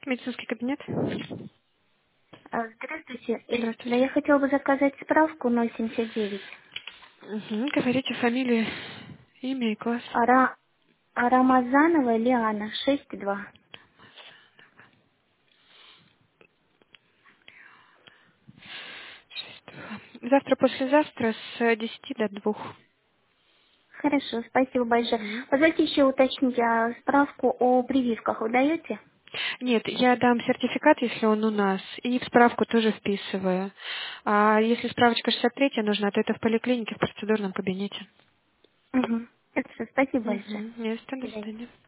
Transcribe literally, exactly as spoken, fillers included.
Медицинский кабинет. А, Здравствуйте. Да, Здравствуйте. я хотела бы заказать справку ноль семьдесят девять. Угу. Говорите фамилию, имя и класс. Ара... Арамазанова Лиана, шесть два. Шесть, два. Завтра, послезавтра с десяти до двух. Хорошо, спасибо большое. Мгм. Позвольте еще уточнить, а справку о прививках вы даете? Нет, я дам сертификат, если он у нас, и в справку тоже вписываю. А если справочка шестьдесят третья нужна, то это в поликлинике, в процедурном кабинете. Угу. Хорошо, спасибо большое. Угу. Ясно, До до свидания. свидания.